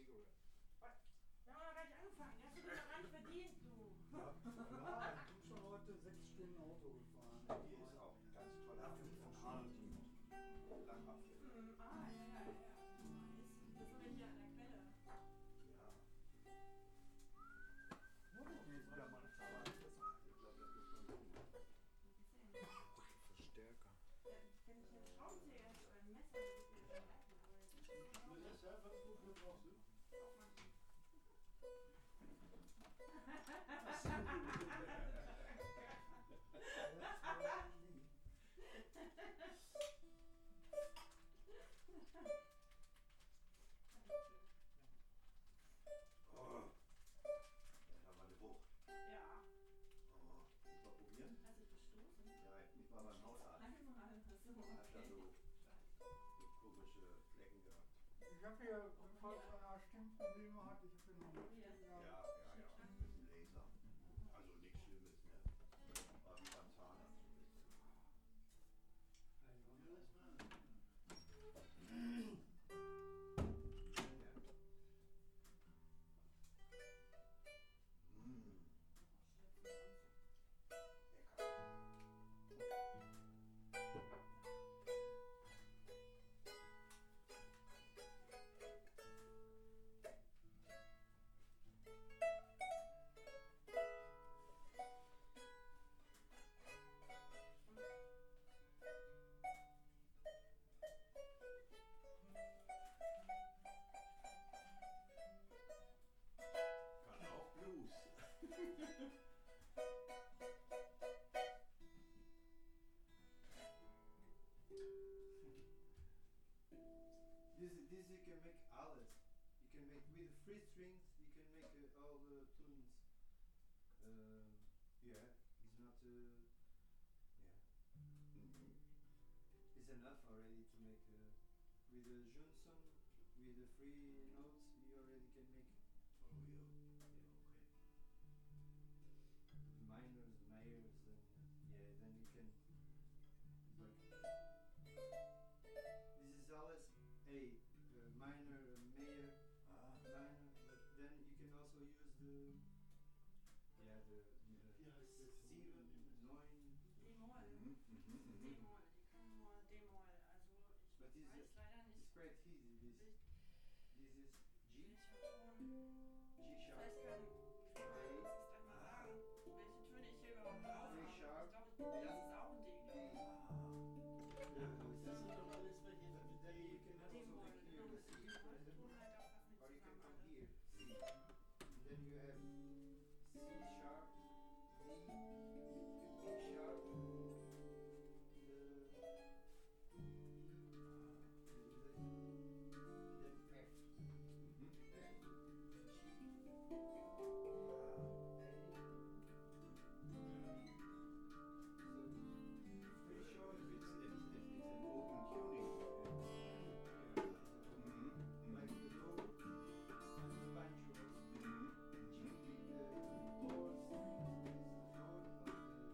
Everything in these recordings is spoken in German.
Zigarette. Wir haben noch gar nicht angefangen, hast du dir noch gar nicht verdient, du. Ja, ich bin schon heute 6 Stunden Auto gefahren. Hier ist auch ganz toll. Apfel von Arnold. Langapfel. Ja. Nice. Das haben wir hier an der Quelle. Ja. Nee, ist wieder meine Zahl. Verstärker. Wenn ich einen Schraubenzieher hätte oder ein Messer, würde ich mir schon merken. Mit der Surferstufe brauchst du? Oh. Da war eine Wucht. Ja. Oh. Muss mal probieren? Hast du dich gestoßen? Ja, ich war beim Hausarzt. Einmal. Achso, Hat da okay. so komische Flecken gehabt. Ich habe hier, falls einer Stimmprobleme hat, ich habe hier noch Hier. Ja. Mit dem Laser. Also nichts Schlimmes, ne? War wie beim Zahnarzt. Kann auch Blues. This you can make alles. You can make with free strings. You can make all the tunes. Yeah, it's not. Yeah, it's enough already to make. With the Johnson, with the free notes, you already can make. Oh yeah, okay. Minors, mayors, and yeah, then you can. Like, this is alles a minor, major, minor, but then you can also use the sieben, neun. D-Moll. D-Moll, die kann nur D-Moll. Also But ich weiß leider it's nicht. quite easy. This is G, Welcher Ton? G Ich sharp, weiß gar nicht. Ich muss es gleich mal sagen, welche Töne ich hier überhaupt drauf habe. Ich sharp. glaube, das ist auch ein D. Das sind doch alles welche mit der You can also D-Moll, make here genau. the C, Die Ton halt auch fast nicht or you can zusammen. come here, C. And then you have C sharp, D, D sharp, then F. F, G, So, pretty sure if it's an open tuning. Like the low and the banjo, G with the balls, is the note of the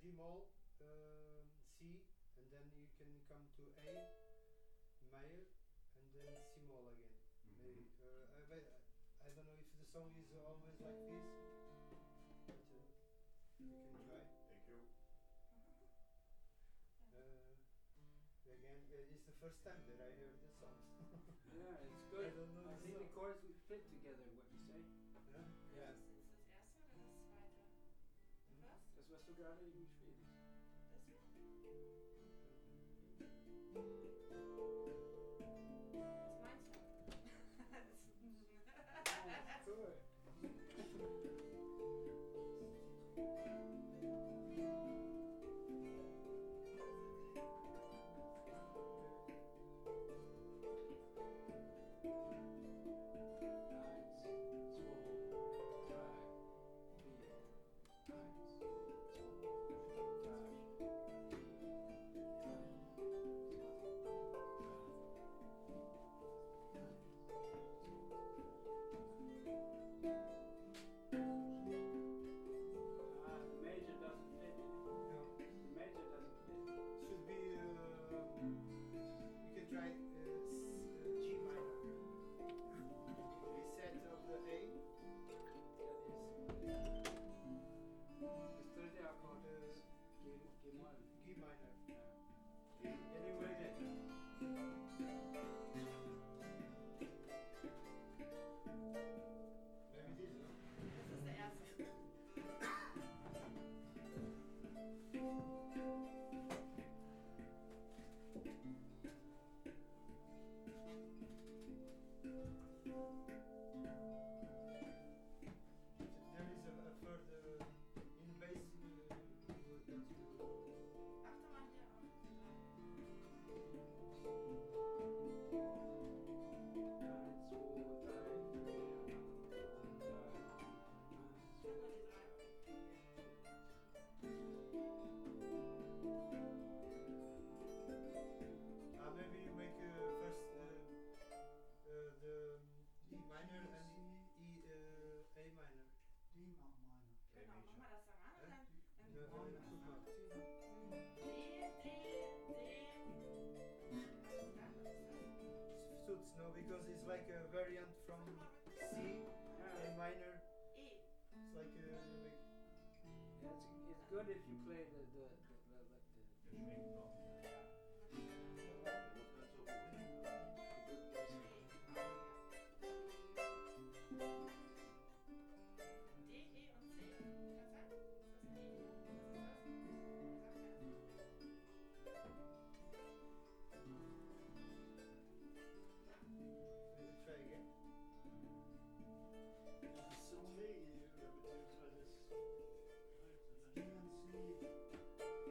D-moll, C, and then you can come to A major, and then C-moll again. Maybe. I don't know if the song is always like this, but you can try. Thank you. Again, it's the first time that I heard this song. Yeah, it's I good. don't know I the think the song. chords would fit together, what you say. Yeah? Yeah. Ist das erste oder das zweite? First? Das, was du gerade eben spielst. Das hier? Das ist mein Song. Cool. The major doesn't fit. No. The major doesn't fit. Should be, you can try G minor. Reset of the A. Das dritte Akkord ist G-Moll. G minor. Ja. Anyway, maybe this, no? Das ist der erste. There is a further in bass that you Achte mal hier auf. Nur die drei. maybe you make first the D minor and A minor. D minor. Genau, mach mal das da ran und dann. Guck mal. Suits, no, because it's like a variant from C, A minor. E. It's like you make. Yeah, it's good if you play the Der schwingt noch. Der muss nicht so gut. D, E und C. Kann das sein? Ist das ein E? Try again. Das ist so C, beziehungsweise D and C.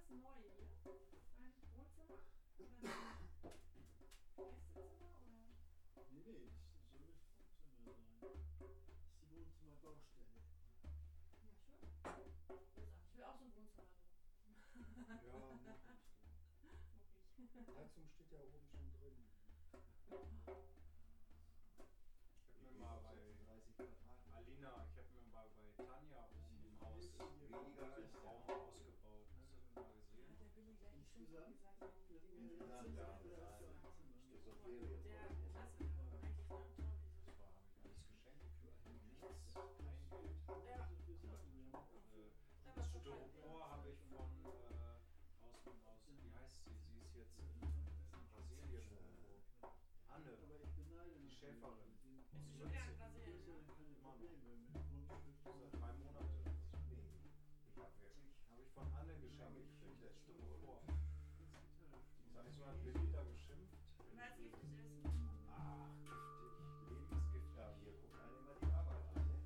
ganz neu hier? Dein Wohnzimmer? Oder dein Gästezimmer? Oder? Nee, das soll das Wohnzimmer sein. Das ist die Wohnzimmerbaustelle. Ja, schön. Ich will auch so ein Wohnzimmer. Ja, mach ich. Mach ich. Heizung steht ja oben schon drin. Ich habe mir mal bei 30 Quadratmeter. Alina, ich habe mir mal bei Tanja unten im Haus Weniger als den Raum ausgebaut. Hast du das mal gesehen? Hat der Billy gleich ein Schimpfwort gesagt, wenn die Insgesamt, ja. Zimmer Das das ist so war. viel. Der klasse, aber eigentlich ne, toll. Das war, habe ich alles geschenkt gekriegt. Nichts, kein Geld. Ja, Das Styropor habe ich von wie heißt sie? Sie ist jetzt in Brasilien irgendwo. Anne, die Schäferin. ist schon wieder in Brasilien, ne? Immer noch. Seit 3 Monaten. Nee, ich habe wirklich. Habe ich von Anne geschenkt gekriegt, das Styropor. Die Da ist mal Billy da geschimpft. Weil es giftig ist. Ach, giftig. Lebensgift. Ja, hier guckt einer immer die Arbeit an, ne?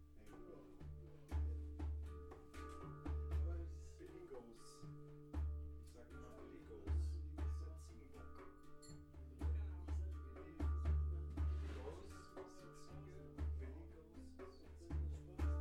Billy goes. Ich sag immer Billy goes. Das ist der Ziegenbock. Genau. Billy goes ist die Ziege. Billy goes ist der Ziegenbock.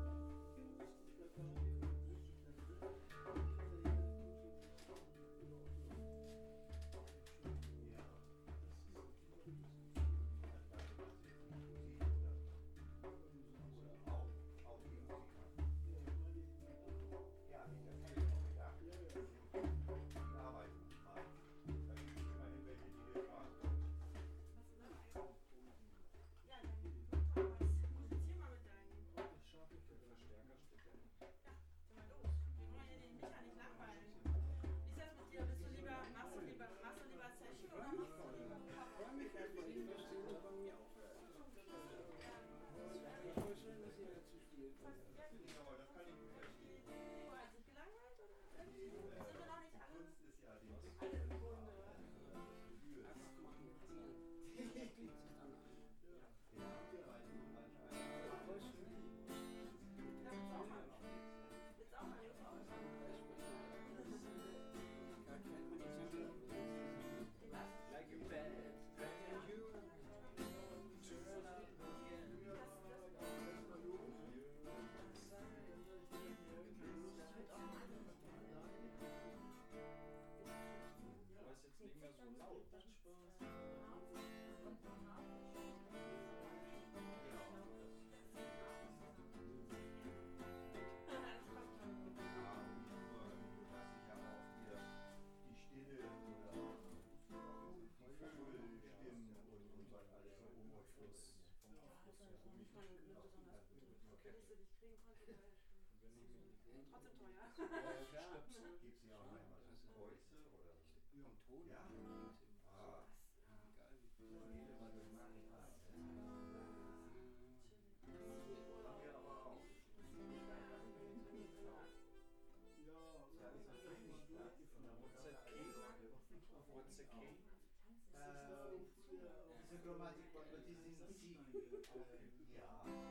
Ja, dann musizier mal mit deinen. Verstärker steht da. Sag mal los. Wir wollen ja den Micha nicht langweilen. Wie ist das mit dir? Machst du lieber Session oder machst du lieber freue mich einfach, ich verstehe das bei mir auch. Es ist voll schön, dass ihr dazu spielt. Aber das kann ich gut verstehen. Hat sich gelangweilt oder? Sind wir noch nicht alle? Kunst ist ja die Alle im Grunde. Einfach machen, ziehen. Das klingt sich dann an. Voll schön. Ja, willst du auch mal? Willst du auch mal? Willst du auch mal? Gar kennt man die Champions. Was? Like a bad and you turn up again. Aber ist jetzt nicht mehr so laut. Trotzdem teuer. Gibt sie auch manchmal so Kreuze oder Vom Ton. Ja. Ah, Egal wie viel. jede Mal das mag ich mal. Haben wir aber auch. What's the key? C'est chromatique, but it is in C. Yeah.